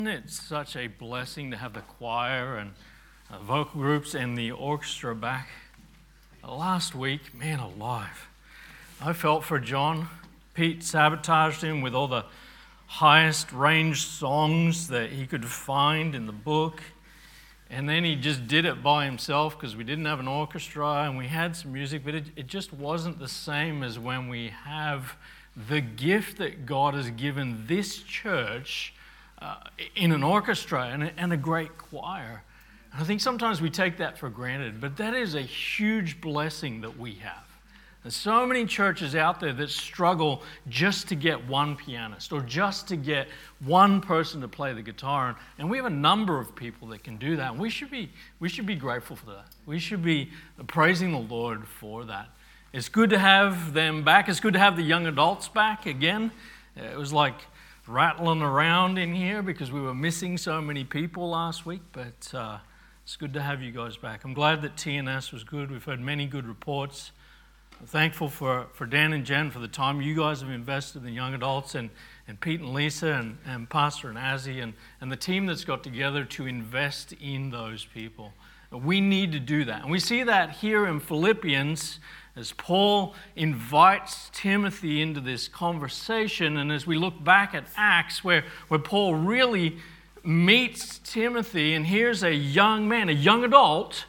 It's such a blessing to have the choir and vocal groups and the orchestra back. Last week, man alive, I felt for John. Pete sabotaged him with all the highest range songs that he could find in the book. And then he just did it by himself because we didn't have an orchestra and we had some music, but it just wasn't the same as when we have the gift that God has given this church in an orchestra and a great choir. I think sometimes we take that for granted, but that is a huge blessing that we have. There's so many churches out there that struggle just to get one pianist or just to get one person to play the guitar, and we have a number of people that can do that. And we should be grateful for that. We should be praising the Lord for that. It's good to have them back. It's good to have the young adults back again. It was like rattling around in here because we were missing so many people last week, but it's good to have you guys back. I'm glad that TNS was good. We've heard many good reports. I'm thankful for Dan and Jen for the time you guys have invested in young adults, and Pete and Lisa and Pastor and Azzy and the team that's got together to invest in those people. We need to do that. And we see that here in Philippians as Paul invites Timothy into this conversation, and as we look back at Acts where Paul really meets Timothy, and here's a young man, a young adult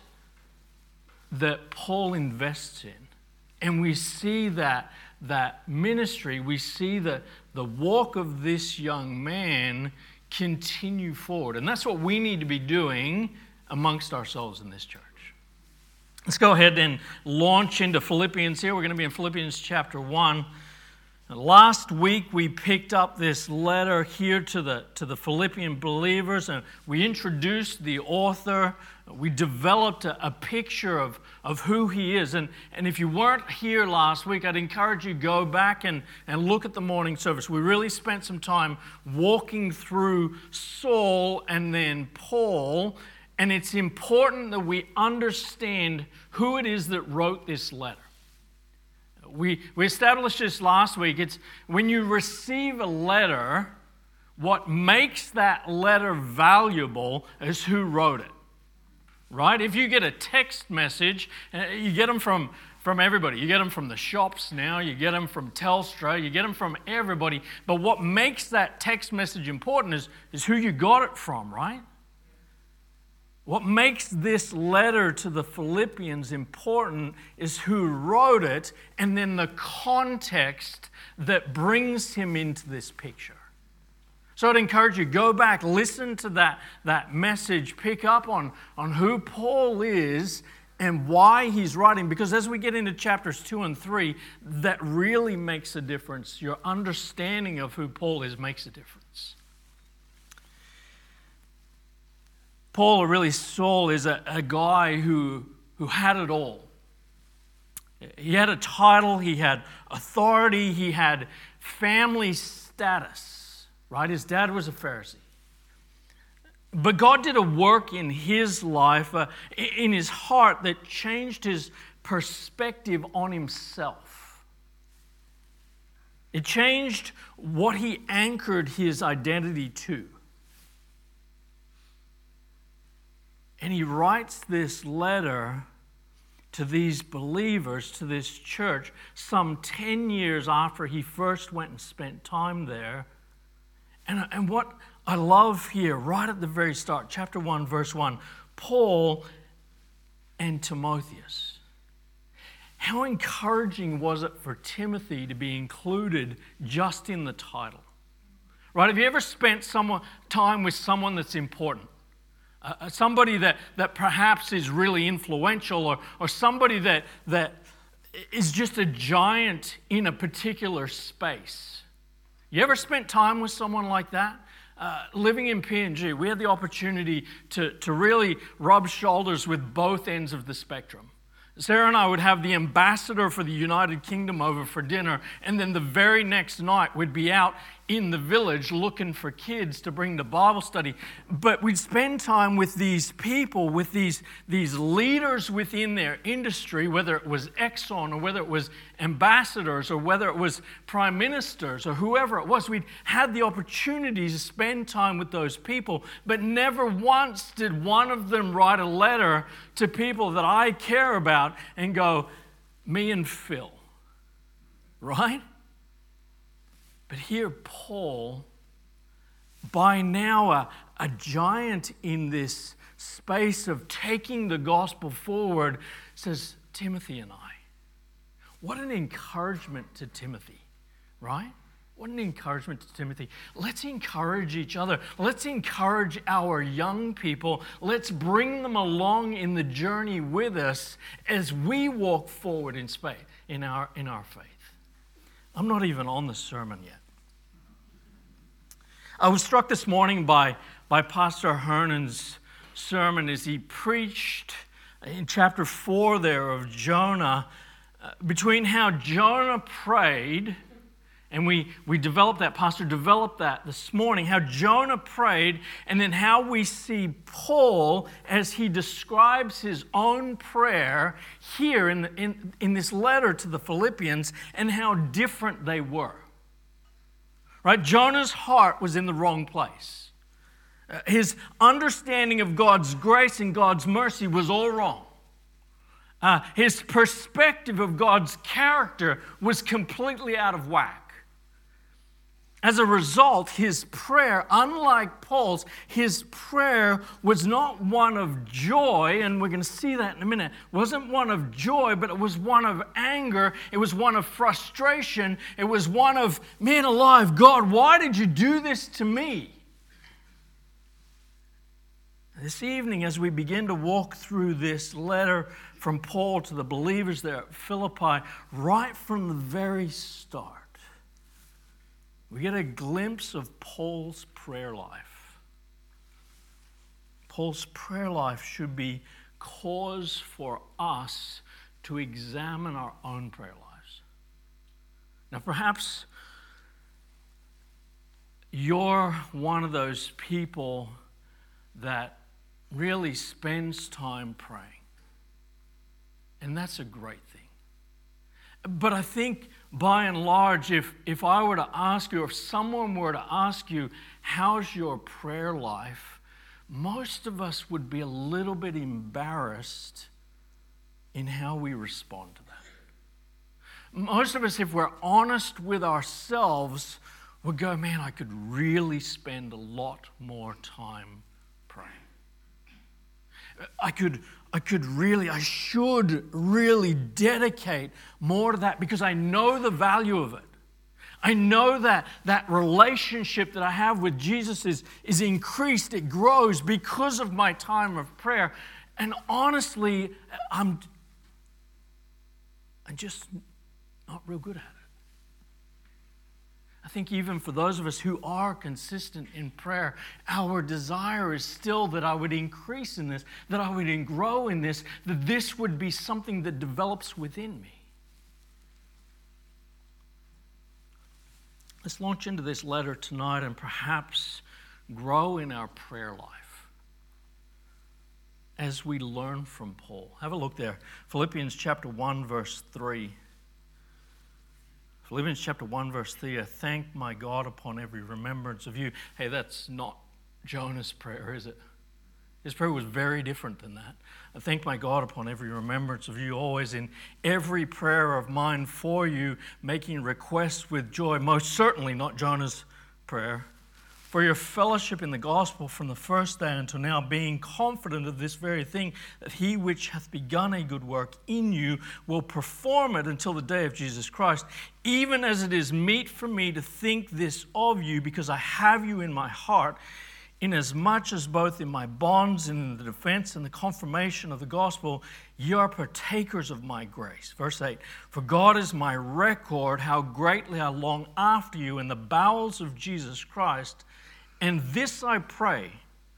that Paul invests in. And we see that ministry, we see the walk of this young man continue forward. And that's what we need to be doing amongst ourselves in this church. Let's go ahead and launch into Philippians here. We're going to be in Philippians chapter 1. Last week we picked up this letter here to the Philippian believers, and we introduced the author. We developed a picture of who he is. And if you weren't here last week, I'd encourage you to go back and look at the morning service. We really spent some time walking through Saul and then Paul. And it's important that we understand who it is that wrote this letter. We established this last week. It's when you receive a letter, what makes that letter valuable is who wrote it. Right? If you get a text message, you get them from everybody. You get them from the shops now. You get them from Telstra. You get them from everybody. But what makes that text message important is who you got it from, right? What makes this letter to the Philippians important is who wrote it and then the context that brings him into this picture. So I'd encourage you, go back, listen to that message, pick up on who Paul is and why he's writing, because as we get into chapters 2 and 3, that really makes a difference. Your understanding of who Paul is makes a difference. Paul, or really Saul, is a guy who had it all. He had a title, he had authority, he had family status, right? His dad was a Pharisee. But God did a work in his life, in his heart, that changed his perspective on himself. It changed what he anchored his identity to. And he writes this letter to these believers, to this church, some 10 years after he first went and spent time there. And what I love here, right at the very start, chapter 1, verse 1, Paul and Timotheus. How encouraging was it for Timothy to be included just in the title? Right? Have you ever spent time with someone that's important? Somebody that perhaps is really influential, or somebody that is just a giant in a particular space. You ever spent time with someone like that? Living in PNG, we had the opportunity to really rub shoulders with both ends of the spectrum. Sarah and I would have the ambassador for the United Kingdom over for dinner, and then the very next night we'd be out in the village looking for kids to bring to Bible study. But we'd spend time with these people, with these leaders within their industry, whether it was Exxon or whether it was ambassadors or whether it was prime ministers or whoever it was. We'd had the opportunity to spend time with those people, but never once did one of them write a letter to people that I care about and go, me and Phil, right? But here Paul, by now a giant in this space of taking the gospel forward, says, Timothy and I. What an encouragement to Timothy, right? What an encouragement to Timothy. Let's encourage each other. Let's encourage our young people. Let's bring them along in the journey with us as we walk forward in our faith. I'm not even on the sermon yet. I was struck this morning by Pastor Hernan's sermon as he preached in chapter 4 there of Jonah, between how Jonah prayed, and we developed that, Pastor developed that this morning, how Jonah prayed, and then how we see Paul as he describes his own prayer here in this letter to the Philippians, and how different they were. Right? Jonah's heart was in the wrong place. His understanding of God's grace and God's mercy was all wrong. His perspective of God's character was completely out of whack. As a result, his prayer, unlike Paul's, his prayer was not one of joy, and we're going to see that in a minute. It wasn't one of joy, but it was one of anger. It was one of frustration. It was one of, man alive, God, why did you do this to me? This evening, as we begin to walk through this letter from Paul to the believers there at Philippi, right from the very start, we get a glimpse of Paul's prayer life. Paul's prayer life should be cause for us to examine our own prayer lives. Now, perhaps you're one of those people that really spends time praying. And that's a great thing. But I think by and large, if I were to ask you, if someone were to ask you, how's your prayer life? Most of us would be a little bit embarrassed in how we respond to that. Most of us, if we're honest with ourselves, would go, man, I could really spend a lot more time praying. I should really dedicate more to that because I know the value of it. I know that relationship that I have with Jesus is increased, it grows because of my time of prayer. And honestly, I'm just not real good at it. I think even for those of us who are consistent in prayer, our desire is still that I would increase in this, that I would grow in this, that this would be something that develops within me. Let's launch into this letter tonight and perhaps grow in our prayer life as we learn from Paul. Have a look there. Philippians chapter 1, verse 3. Philippians chapter 1, verse 3, I thank my God upon every remembrance of you. Hey, that's not Jonah's prayer, is it? His prayer was very different than that. I thank my God upon every remembrance of you, always in every prayer of mine for you, making requests with joy. Most certainly not Jonah's prayer. For your fellowship in the gospel from the first day until now, being confident of this very thing, that he which hath begun a good work in you will perform it until the day of Jesus Christ, even as it is meet for me to think this of you, because I have you in my heart, inasmuch as both in my bonds and in the defense and the confirmation of the gospel, ye are partakers of my grace. Verse 8, for God is my record, how greatly I long after you in the bowels of Jesus Christ. And this I pray,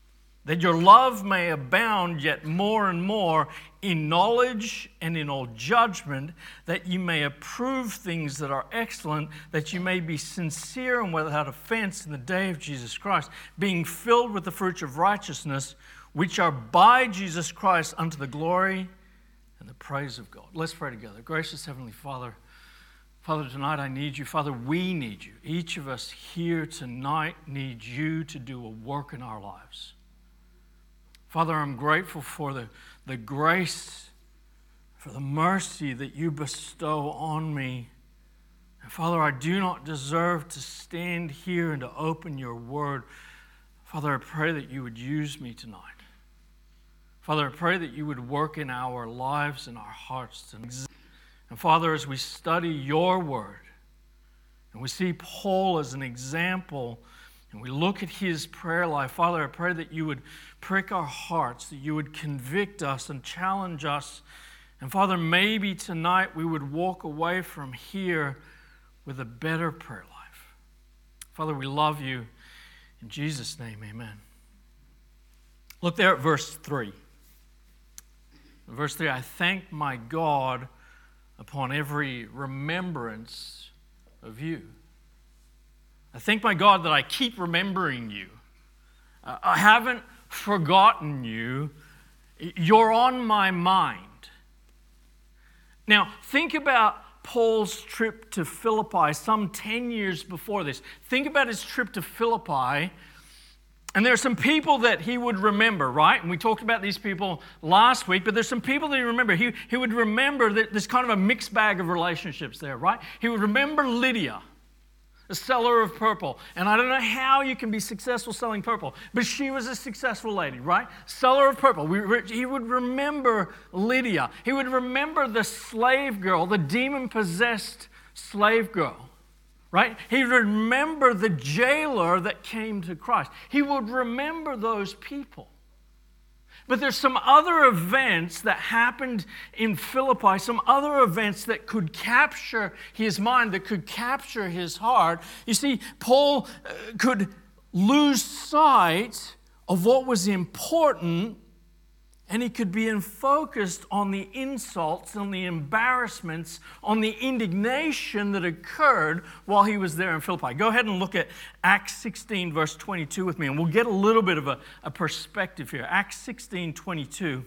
that your love may abound yet more and more in knowledge and in all judgment, that you may approve things that are excellent, that you may be sincere and without offense in the day of Jesus Christ, being filled with the fruits of righteousness, which are by Jesus Christ unto the glory and the praise of God. Let's pray together. Gracious Heavenly Father, Father, tonight I need you. Father, we need you. Each of us here tonight need you to do a work in our lives. Father, I'm grateful for the grace, for the mercy that you bestow on me. And Father, I do not deserve to stand here and to open your word. Father, I pray that you would use me tonight. Father, I pray that you would work in our lives and our hearts tonight. And Father, as we study your word, and we see Paul as an example, and we look at his prayer life, Father, I pray that you would prick our hearts, that you would convict us and challenge us. And Father, maybe tonight we would walk away from here with a better prayer life. Father, we love you. In Jesus' name, amen. Look there at verse 3. Verse 3, I thank my God upon every remembrance of you. I thank my God that I keep remembering you. I haven't forgotten you. You're on my mind. Now, think about Paul's trip to Philippi some 10 years before this. Think about his trip to Philippi. And there are some people that he would remember, right? And we talked about these people last week, but there's some people that he remember. He would remember that there's kind of a mixed bag of relationships there, right? He would remember Lydia, a seller of purple. And I don't know how you can be successful selling purple, but she was a successful lady, right? Seller of purple. He would remember Lydia. He would remember the slave girl, the demon-possessed slave girl. Right? He would remember the jailer that came to Christ. He would remember those people. But there's some other events that happened in Philippi, some other events that could capture his mind, that could capture his heart. You see, Paul could lose sight of what was important, and he could be focused on the insults, on the embarrassments, on the indignation that occurred while he was there in Philippi. Go ahead and look at Acts 16, verse 22 with me, and we'll get a little bit of a perspective here. Acts 16, 22.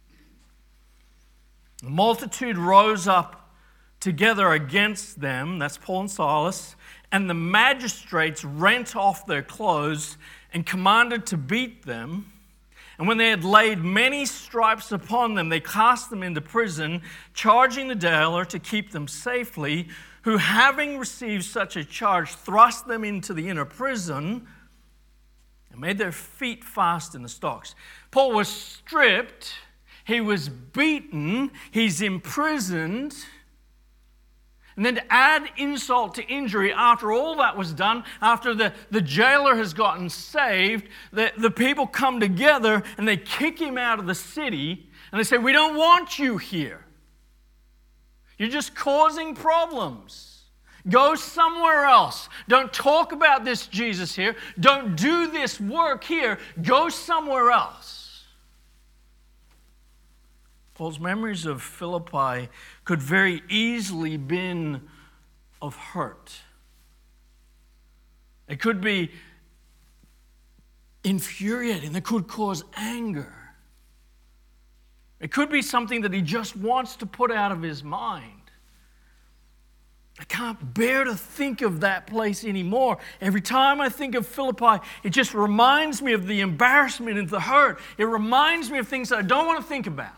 The multitude rose up together against them, that's Paul and Silas, and the magistrates rent off their clothes and commanded to beat them. And when they had laid many stripes upon them, they cast them into prison, charging the jailer to keep them safely, who, having received such a charge, thrust them into the inner prison and made their feet fast in the stocks. Paul was stripped, he was beaten, he's imprisoned. And then to add insult to injury, after all that was done, after the jailer has gotten saved, the people come together and they kick him out of the city and they say, we don't want you here. You're just causing problems. Go somewhere else. Don't talk about this Jesus here. Don't do this work here. Go somewhere else. Paul's memories of Philippi could very easily been of hurt. It could be infuriating. It could cause anger. It could be something that he just wants to put out of his mind. I can't bear to think of that place anymore. Every time I think of Philippi, it just reminds me of the embarrassment and the hurt. It reminds me of things that I don't want to think about.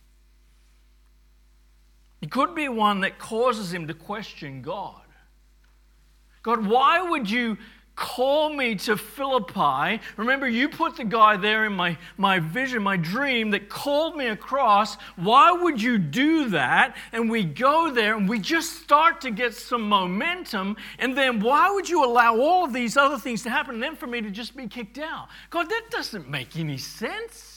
It could be one that causes him to question God. God, why would you call me to Philippi? Remember, you put the guy there in my vision, my dream that called me across. Why would you do that? And we go there and we just start to get some momentum. And then why would you allow all of these other things to happen and then for me to just be kicked out? God, that doesn't make any sense.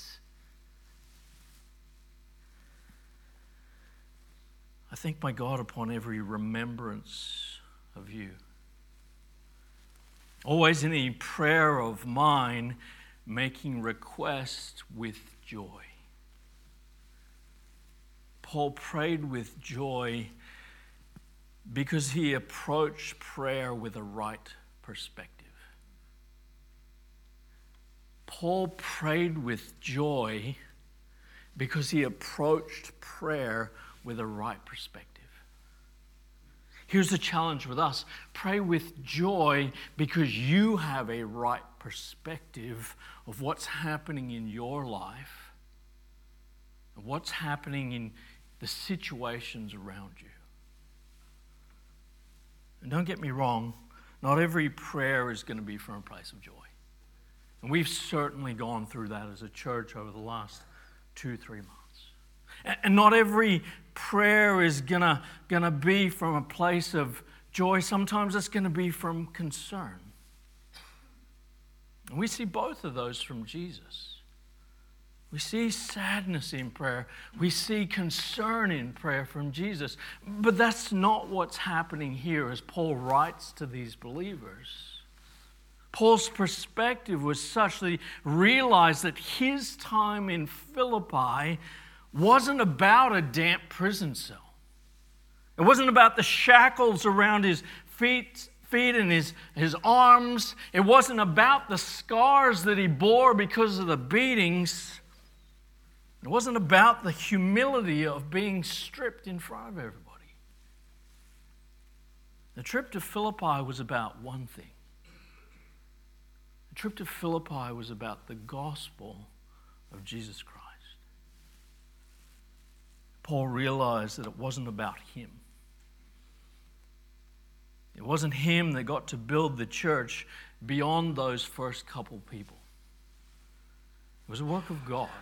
I thank my God upon every remembrance of you. Always in any prayer of mine, making request with joy. Paul prayed with joy because he approached prayer with a right perspective. Paul prayed with joy because he approached prayer with a right perspective. Here's the challenge with us. Pray with joy because you have a right perspective of what's happening in your life, and what's happening in the situations around you. And don't get me wrong, not every prayer is going to be from a place of joy. And we've certainly gone through that as a church over the last 2-3 months. And not every prayer is gonna be from a place of joy. Sometimes it's going to be from concern. And we see both of those from Jesus. We see sadness in prayer. We see concern in prayer from Jesus. But that's not what's happening here as Paul writes to these believers. Paul's perspective was such that he realized that his time in Philippi wasn't about a damp prison cell. It wasn't about the shackles around his feet and his arms. It wasn't about the scars that he bore because of the beatings. It wasn't about the humility of being stripped in front of everybody. The trip to Philippi was about one thing. The trip to Philippi was about the gospel of Jesus Christ. Paul realized that it wasn't about him. It wasn't him that got to build the church beyond those first couple people. It was a work of God.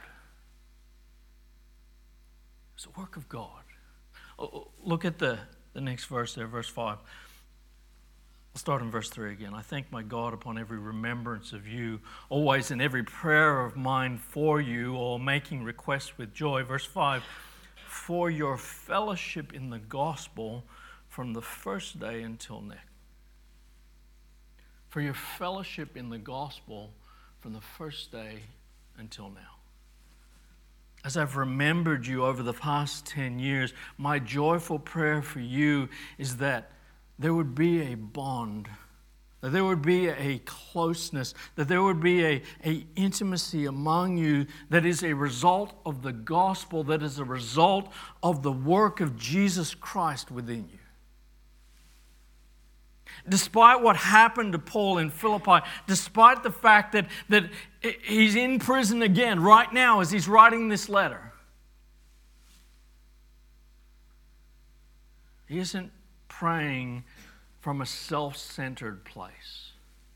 It's a work of God. Look at the next verse there, verse 5. I'll start in verse 3 again. I thank my God upon every remembrance of you, always in every prayer of mine for you, or making requests with joy. Verse 5, for your fellowship in the gospel from the first day until now. For your fellowship in the gospel from the first day until now. As I've remembered you over the past 10 years, my joyful prayer for you is that there would be a bond, that there would be a closeness, that there would be a intimacy among you that is a result of the gospel, that is a result of the work of Jesus Christ within you. Despite what happened to Paul in Philippi, despite the fact that he's in prison again right now as he's writing this letter, he isn't praying from a self-centered place.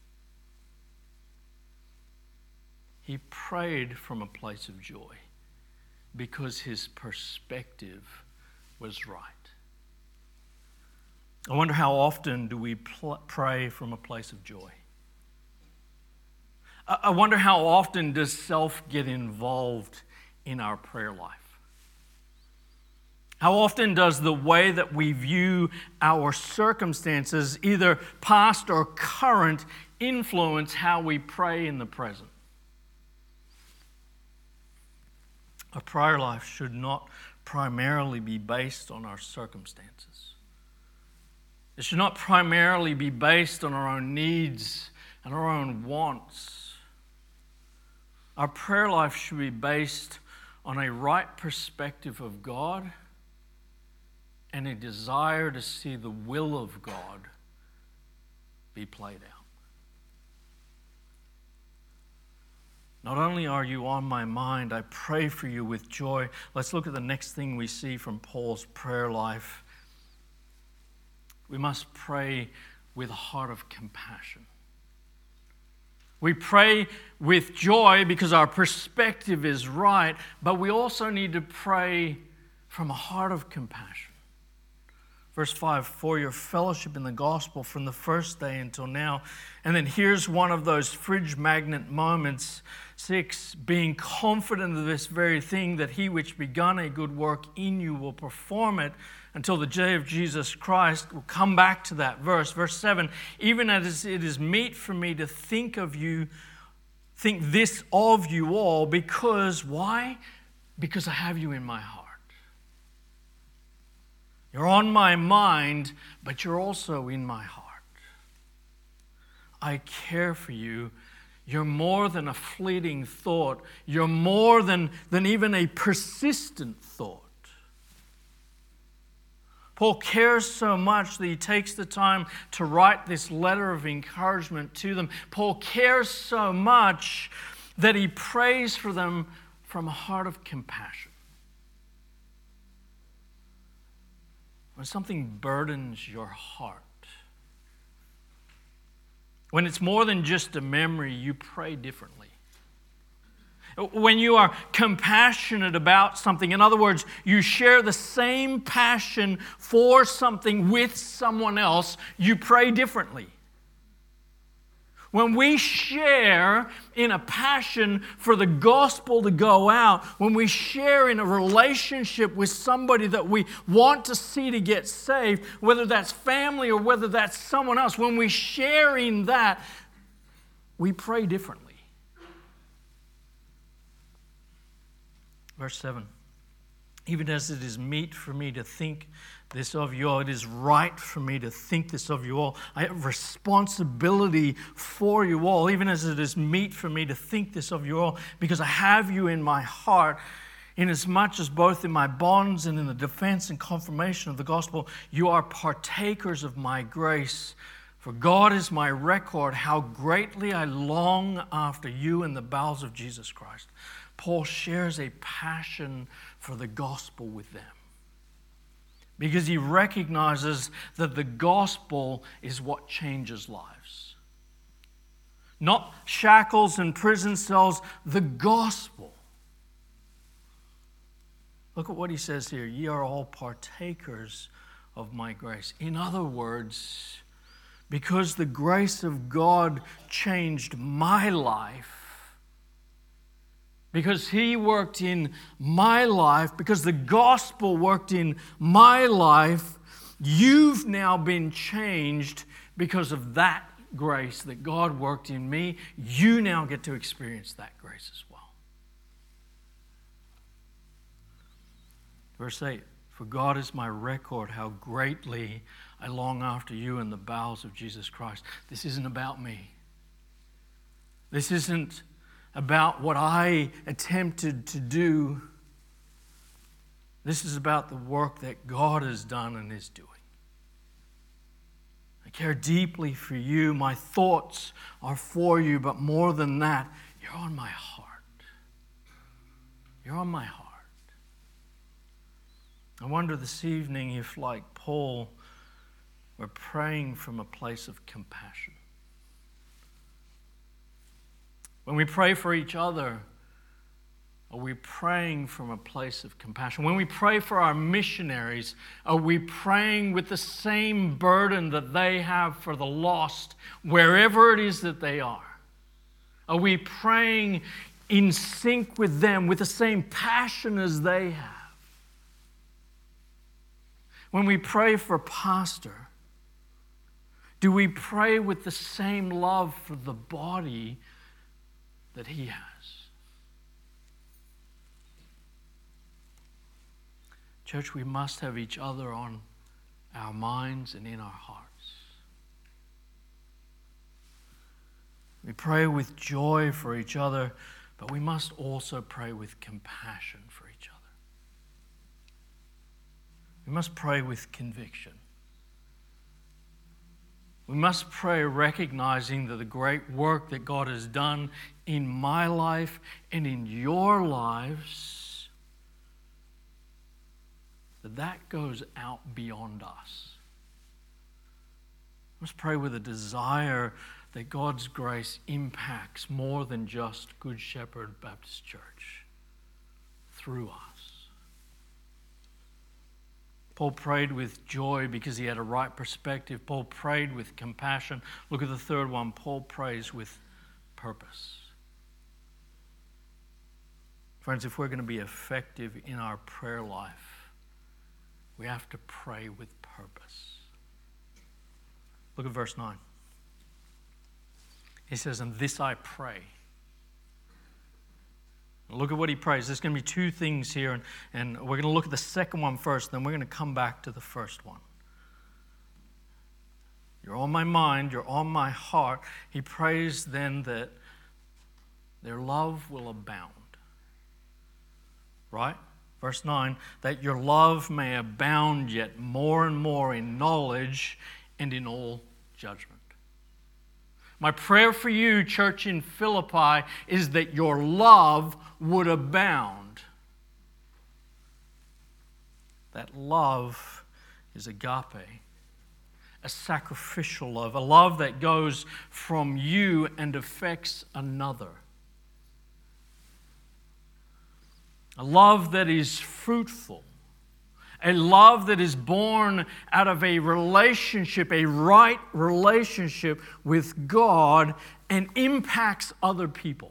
He prayed from a place of joy because his perspective was right. I wonder how often do we pray from a place of joy? I wonder how often does self get involved in our prayer life? How often does the way that we view our circumstances, either past or current, influence how we pray in the present? Our prayer life should not primarily be based on our circumstances. It should not primarily be based on our own needs and our own wants. Our prayer life should be based on a right perspective of God and a desire to see the will of God be played out. Not only are you on my mind, I pray for you with joy. Let's look at the next thing we see from Paul's prayer life. We must pray with a heart of compassion. We pray with joy because our perspective is right, but we also need to pray from a heart of compassion. Verse 5, for your fellowship in the gospel from the first day until now. And then here's one of those fridge magnet moments. 6, being confident of this very thing, that he which begun a good work in you will perform it until the day of Jesus Christ. We'll come back to that verse. Verse 7, even as it is meet for me to think of you think this of you all because, why? Because I have you in my heart. You're on my mind, but you're also in my heart. I care for you. You're more than a fleeting thought. You're more than even a persistent thought. Paul cares so much that he takes the time to write this letter of encouragement to them. Paul cares so much that he prays for them from a heart of compassion. When something burdens your heart, when it's more than just a memory, you pray differently. When you are compassionate about something, in other words, you share the same passion for something with someone else, you pray differently. When we share in a passion for the gospel to go out, when we share in a relationship with somebody that we want to see to get saved, whether that's family or whether that's someone else, when we share in that, we pray differently. Verse 7, even as it is meet for me to think this of you all, it is right for me to think this of you all. I have responsibility for you all, even as it is meet for me to think this of you all, because I have you in my heart, inasmuch as both in my bonds and in the defense and confirmation of the gospel, you are partakers of my grace. For God is my record, how greatly I long after you in the bowels of Jesus Christ. Paul shares a passion for the gospel with them because he recognizes that the gospel is what changes lives. Not shackles and prison cells, the gospel. Look at what he says here. Ye are all partakers of my grace. In other words, because the grace of God changed my life, because he worked in my life, because the gospel worked in my life, you've now been changed because of that grace that God worked in me. You now get to experience that grace as well. Verse 8, for God is my record, how greatly I long after you in the bowels of Jesus Christ. This isn't about me. This isn't about what I attempted to do. This is about the work that God has done and is doing. I care deeply for you. My thoughts are for you, but more than that, you're on my heart. You're on my heart. I wonder this evening if, like Paul, we're praying from a place of compassion. When we pray for each other, are we praying from a place of compassion? When we pray for our missionaries, are we praying with the same burden that they have for the lost, wherever it is that they are? Are we praying in sync with them, with the same passion as they have? When we pray for pastor, do we pray with the same love for the body that he has? Church, we must have each other on our minds and in our hearts. We pray with joy for each other, but we must also pray with compassion for each other. We must pray with conviction. We must pray recognizing that the great work that God has done in my life and in your lives, that goes out beyond us. We must pray with a desire that God's grace impacts more than just Good Shepherd Baptist Church through us. Paul prayed with joy because he had a right perspective. Paul prayed with compassion. Look at the third one. Paul prays with purpose. Friends, if we're going to be effective in our prayer life, we have to pray with purpose. Look at verse 9. He says, and this I pray. Look at what he prays. There's going to be two things here, and we're going to look at the second one first, then we're going to come back to the first one. You're on my mind, you're on my heart. He prays then that their love will abound. Right? Verse 9, that your love may abound yet more and more in knowledge and in all judgment. My prayer for you, church in Philippi, is that your love would abound. That love is agape, a sacrificial love, a love that goes from you and affects another. A love that is fruitful. A love that is born out of a relationship, a right relationship with God, and impacts other people.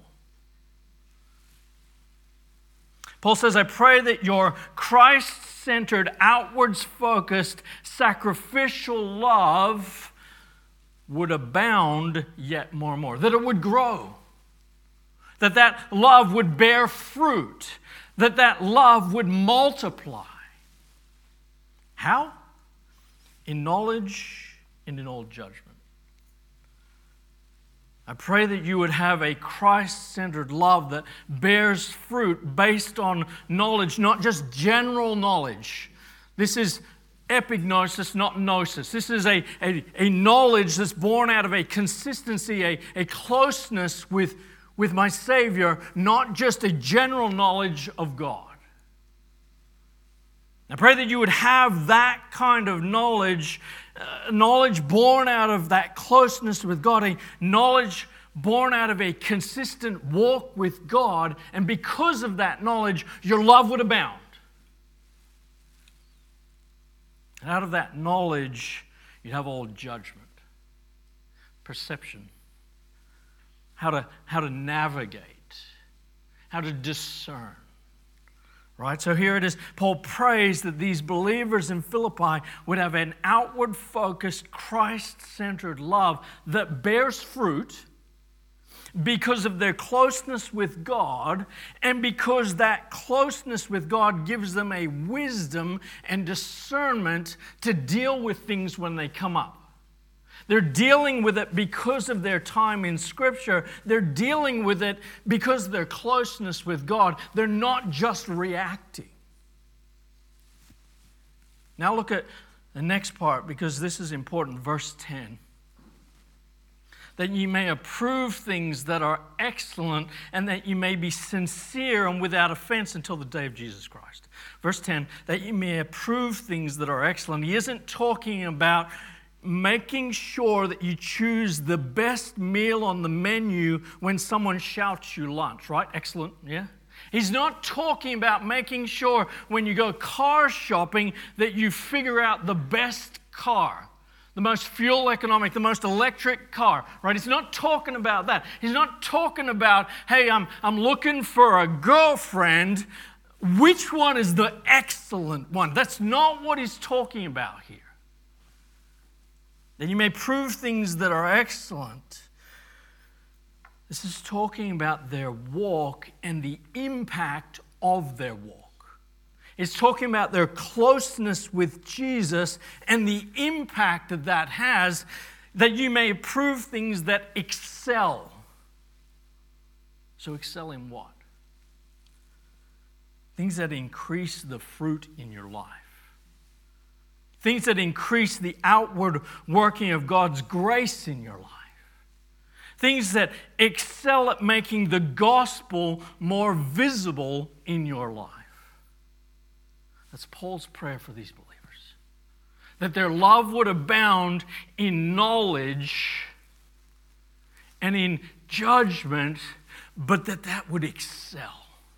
Paul says, I pray that your Christ-centered, outwards-focused, sacrificial love would abound yet more and more. That it would grow. That love would bear fruit. That love would multiply. How? In knowledge and in all judgment. I pray that you would have a Christ-centered love that bears fruit based on knowledge, not just general knowledge. This is epignosis, not gnosis. This is a knowledge that's born out of a consistency, a closeness with my Savior, not just a general knowledge of God. I pray that you would have that kind of knowledge born out of that closeness with God, a knowledge born out of a consistent walk with God, and because of that knowledge, your love would abound. And out of that knowledge, you'd have all judgment, perception, how to navigate, how to discern. Right? So here it is. Paul prays that these believers in Philippi would have an outward-focused, Christ-centered love that bears fruit because of their closeness with God, and because that closeness with God gives them a wisdom and discernment to deal with things when they come up. They're dealing with it because of their time in Scripture. They're dealing with it because of their closeness with God. They're not just reacting. Now look at the next part, because this is important. Verse 10. That ye may approve things that are excellent, and that ye may be sincere and without offense until the day of Jesus Christ. Verse 10, that ye may approve things that are excellent. He isn't talking about making sure that you choose the best meal on the menu when someone shouts you lunch, right? Excellent, yeah? He's not talking about making sure when you go car shopping that you figure out the best car, the most fuel economic, the most electric car, right? He's not talking about that. He's not talking about, hey, I'm looking for a girlfriend. Which one is the excellent one? That's not what he's talking about here. That you may prove things that are excellent. This is talking about their walk and the impact of their walk. It's talking about their closeness with Jesus and the impact that has, that you may prove things that excel. So excel in what? Things that increase the fruit in your life. Things that increase the outward working of God's grace in your life. Things that excel at making the gospel more visible in your life. That's Paul's prayer for these believers. That their love would abound in knowledge and in judgment, but that would excel.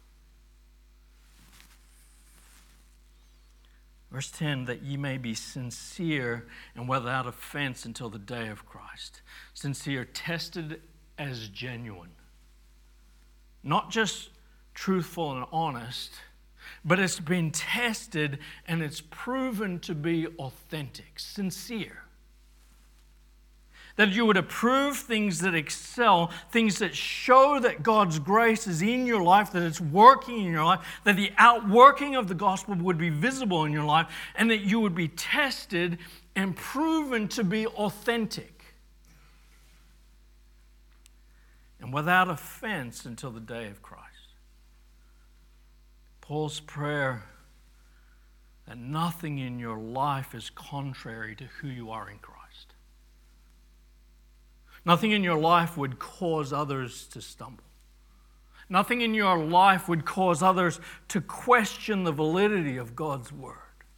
Verse 10, that ye may be sincere and without offense until the day of Christ. Sincere, tested as genuine. Not just truthful and honest, but it's been tested and it's proven to be authentic, sincere. That you would approve things that excel, things that show that God's grace is in your life, that it's working in your life, that the outworking of the gospel would be visible in your life, and that you would be tested and proven to be authentic and without offense until the day of Christ. Paul's prayer that nothing in your life is contrary to who you are in Christ. Nothing in your life would cause others to stumble. Nothing in your life would cause others to question the validity of God's word.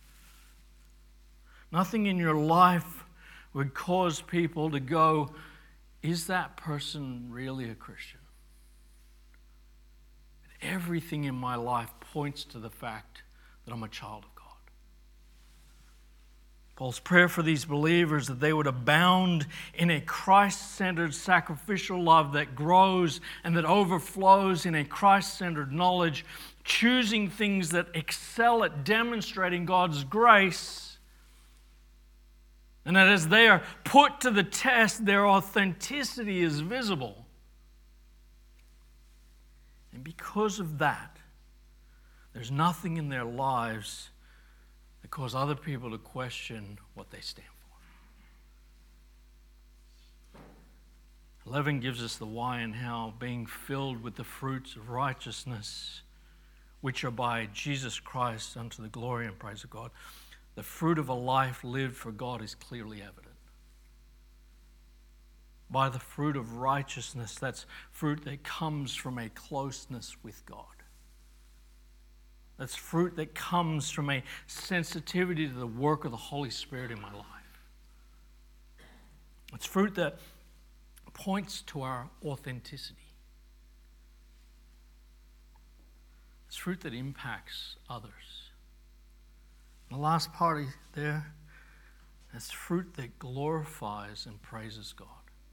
Nothing in your life would cause people to go, is that person really a Christian? Everything in my life points to the fact that I'm a child of God. Paul's prayer for these believers that they would abound in a Christ-centered sacrificial love that grows and that overflows in a Christ-centered knowledge, choosing things that excel at demonstrating God's grace, and that as they are put to the test, their authenticity is visible. And because of that, there's nothing in their lives that cause other people to question what they stand for. 11 gives us the why and how, being filled with the fruits of righteousness, which are by Jesus Christ unto the glory and praise of God. The fruit of a life lived for God is clearly evident. By the fruit of righteousness, that's fruit that comes from a closeness with God. That's fruit that comes from a sensitivity to the work of the Holy Spirit in my life. It's fruit that points to our authenticity. It's fruit that impacts others. And the last part there, that's fruit that glorifies and praises God.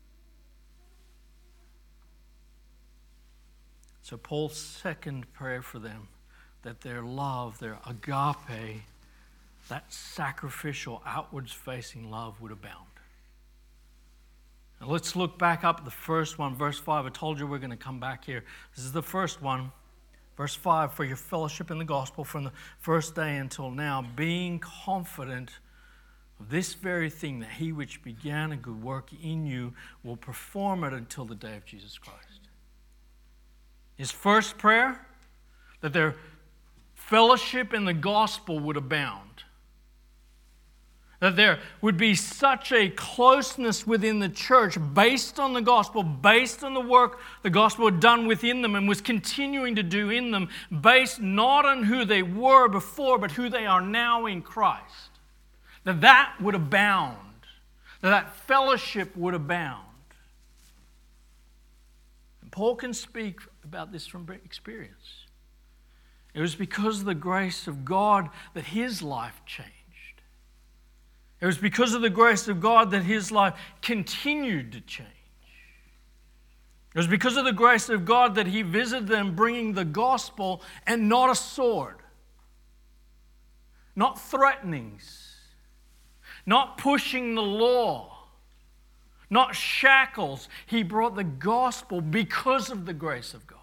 So Paul's second prayer for them, that their love, their agape, that sacrificial, outwards-facing love would abound. Now let's look back up at the first one, verse 5. I told you we're going to come back here. This is the first one. Verse 5, for your fellowship in the gospel from the first day until now, being confident of this very thing, that he which began a good work in you will perform it until the day of Jesus Christ. His first prayer, that their fellowship in the gospel would abound. That there would be such a closeness within the church based on the gospel, based on the work the gospel had done within them and was continuing to do in them, based not on who they were before, but who they are now in Christ. That would abound. That fellowship would abound. And Paul can speak about this from experience. It was because of the grace of God that his life changed. It was because of the grace of God that his life continued to change. It was because of the grace of God that he visited them bringing the gospel and not a sword, not threatenings, not pushing the law, not shackles. He brought the gospel because of the grace of God.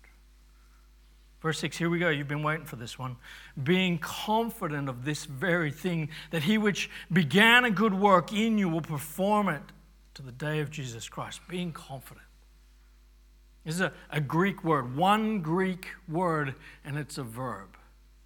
Verse 6, here we go. You've been waiting for this one. Being confident of this very thing, that he which began a good work in you will perform it to the day of Jesus Christ. Being confident. This is a Greek word, one Greek word, and it's a verb.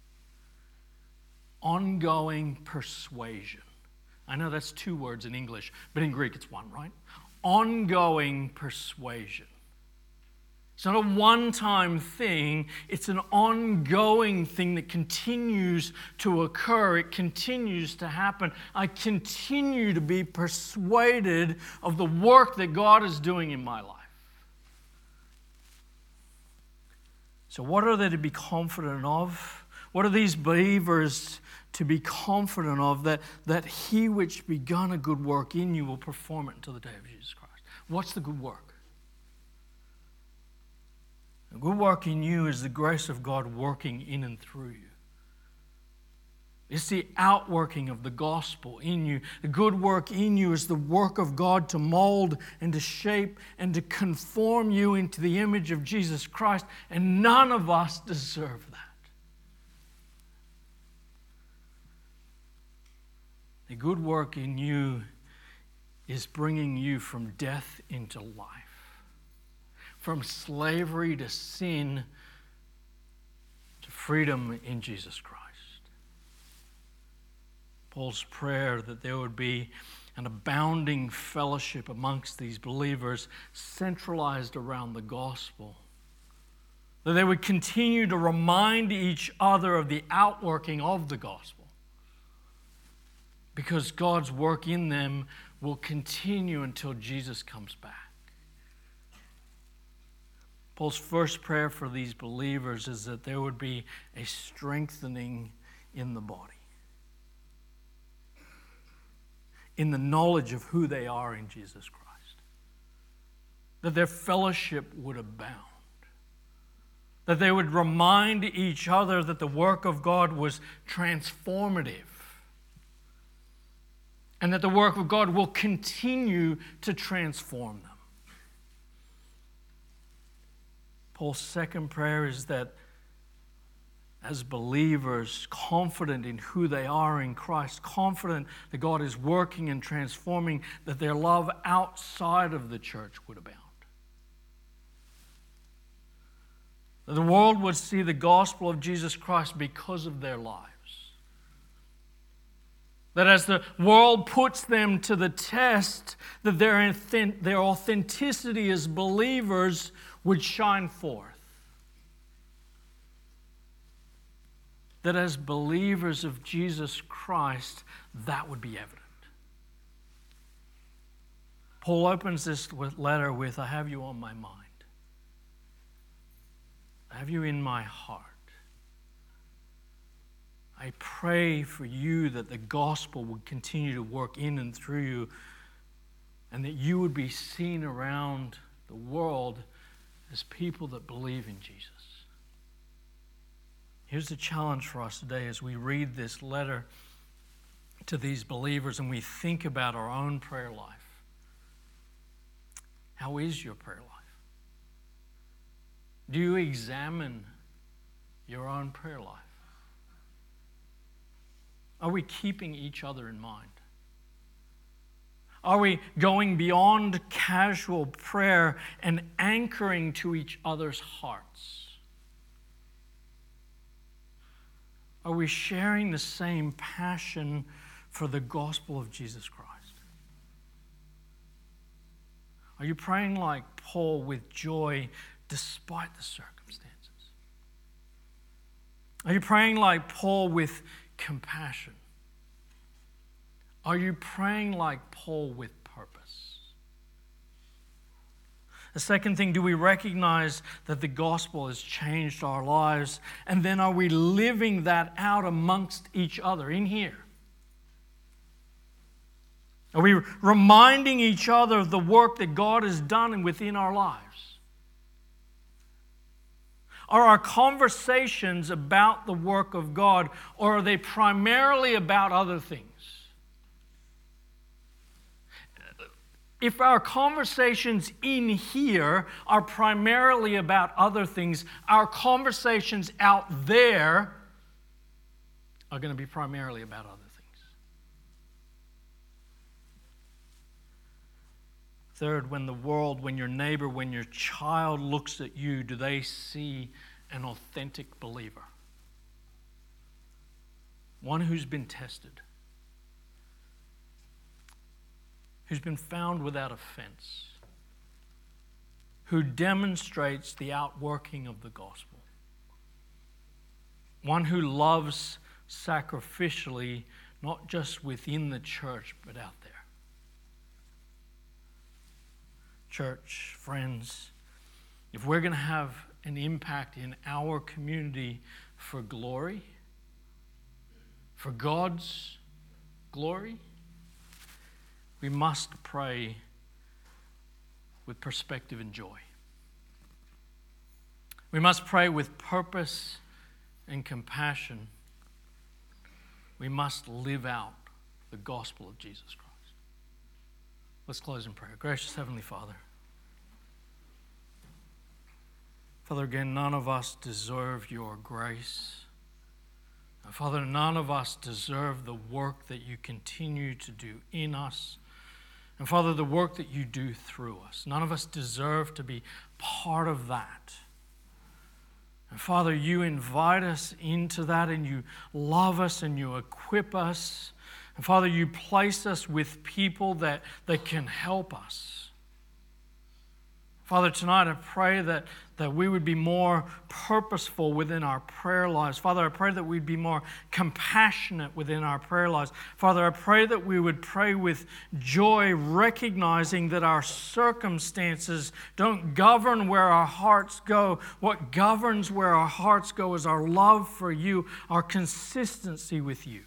Ongoing persuasion. I know that's two words in English, but in Greek it's one, right? Ongoing persuasion. It's not a one-time thing. It's an ongoing thing that continues to occur. It continues to happen. I continue to be persuaded of the work that God is doing in my life. So what are they to be confident of? What are these believers to be confident of? That he which begun a good work in you will perform it until the day of Jesus Christ. What's the good work? The good work in you is the grace of God working in and through you. It's the outworking of the gospel in you. The good work in you is the work of God to mold and to shape and to conform you into the image of Jesus Christ. And none of us deserve that. The good work in you is bringing you from death into life, from slavery to sin to freedom in Jesus Christ. Paul's prayer that there would be an abounding fellowship amongst these believers centralized around the gospel. That they would continue to remind each other of the outworking of the gospel. Because God's work in them will continue until Jesus comes back. Paul's first prayer for these believers is that there would be a strengthening in the body, in the knowledge of who they are in Jesus Christ, that their fellowship would abound, that they would remind each other that the work of God was transformative, and that the work of God will continue to transform them. Paul's second prayer is that as believers, confident in who they are in Christ, confident that God is working and transforming, that their love outside of the church would abound. That the world would see the gospel of Jesus Christ because of their lives. That as the world puts them to the test, that their authenticity as believers would shine forth. That as believers of Jesus Christ, that would be evident. Paul opens this letter with, I have you on my mind. I have you in my heart. I pray for you that the gospel would continue to work in and through you, and that you would be seen around the world as people that believe in Jesus. Here's the challenge for us today as we read this letter to these believers and we think about our own prayer life. How is your prayer life? Do you examine your own prayer life? Are we keeping each other in mind? Are we going beyond casual prayer and anchoring to each other's hearts? Are we sharing the same passion for the gospel of Jesus Christ? Are you praying like Paul with joy despite the circumstances? Are you praying like Paul with compassion? Are you praying like Paul with purpose? The second thing, do we recognize that the gospel has changed our lives? And then are we living that out amongst each other in here? Are we reminding each other of the work that God has done within our lives? Are our conversations about the work of God, or are they primarily about other things? If our conversations in here are primarily about other things, our conversations out there are going to be primarily about other things. Third, when the world, when your neighbor, when your child looks at you, do they see an authentic believer? One who's been tested, who's been found without offense, who demonstrates the outworking of the gospel. One who loves sacrificially, not just within the church, but out there. Church, friends, if we're going to have an impact in our community for glory, for God's glory, we must pray with perspective and joy. We must pray with purpose and compassion. we must live out the gospel of Jesus Christ. Let's close in prayer. Gracious Heavenly Father, Father, again, none of us deserve your grace. Father, none of us deserve the work that you continue to do in us. And Father, the work that you do through us. None of us deserve to be part of that. And Father, you invite us into that, and you love us and you equip us. And Father, you place us with people that can help us. Father, tonight I pray that we would be more purposeful within our prayer lives. Father, I pray that we'd be more compassionate within our prayer lives. Father, I pray that we would pray with joy, recognizing that our circumstances don't govern where our hearts go. What governs where our hearts go is our love for you, our consistency with you.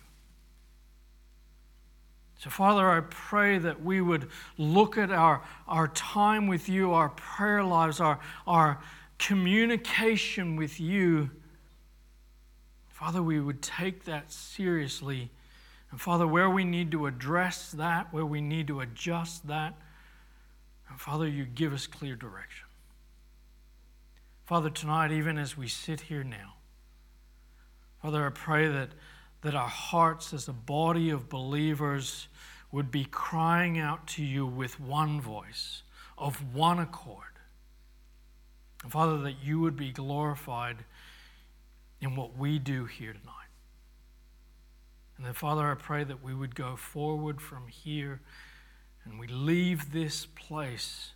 So, Father, I pray that we would look at our time with you, our prayer lives, our communication with you. Father, we would take that seriously. And, Father, where we need to address that, where we need to adjust that, and Father, you give us clear direction. Father, tonight, even as we sit here now, Father, I pray that our hearts as a body of believers would be crying out to you with one voice, of one accord. And Father, that you would be glorified in what we do here tonight. And then, Father, I pray that we would go forward from here and we leave this place.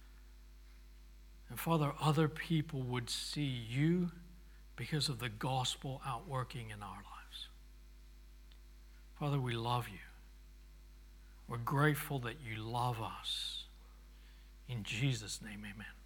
And Father, other people would see you because of the gospel outworking in our lives. Father, we love you. We're grateful that you love us. In Jesus' name, amen.